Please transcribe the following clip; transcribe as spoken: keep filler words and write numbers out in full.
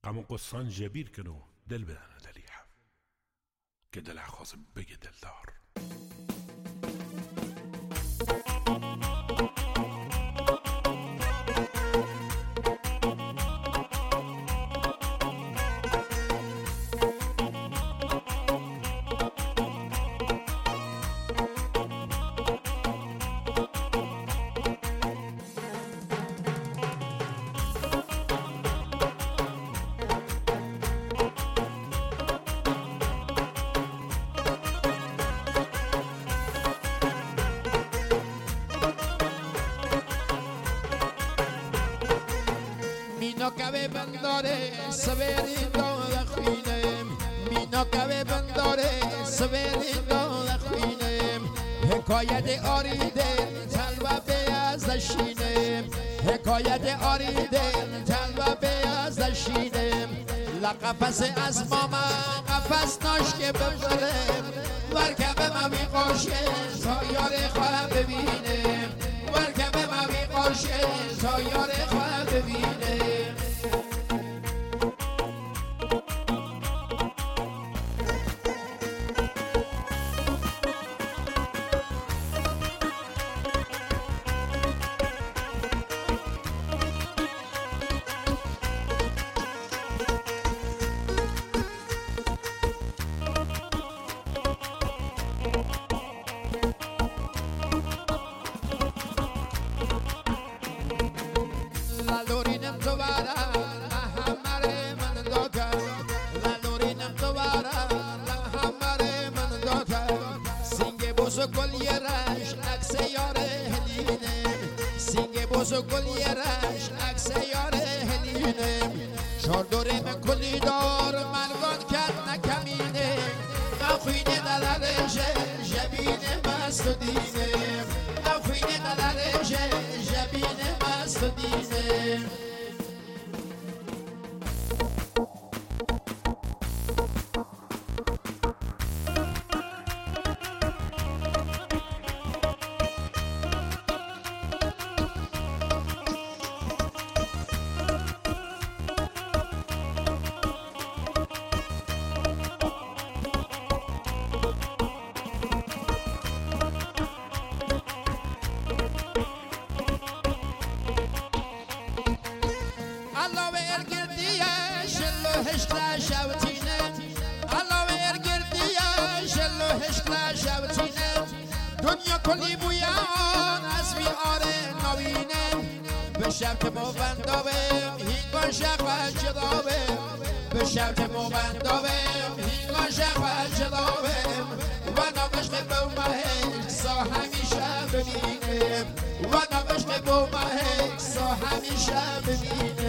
همون قصان جبیر کنو دل بدن دلیه که دل خواست بگه دلدار. Mina cabe bandare saveri do la khinem Mina cabe bandare saveri do la khinem حکایت آریده تلوه بیازشینه حکایت آریده تلوه بیازشینه لقفص از ماما قفص ناشکه ببره ورکبه ممی قاشه تا یار خواه ببینه ورکبه ممی قاشه تا یار خواه ببینه La lorinem tovara, la hamare man dota. La lorinem tovara, la hamare man dota. Singe bozo kolyerash, akse yare heline. Singe bozo kolyerash, akse yare heline. Shordore me kolidor, margot kat nakamine. Afine dalare jabine mastodine. Afine dalare jabine mastodine. Allah ver girdiye şello heşkla şavtine Allah ver girdiye şello heşkla şavtine Dünya koli buyan az bir are navine به شرط موبندابم هینگا شخوه جدابم به شرط موبندابم هینگا شخوه جدابم و نامشق بومه سا همیشه ببینم و نامشق بومه سا همیشه ببینم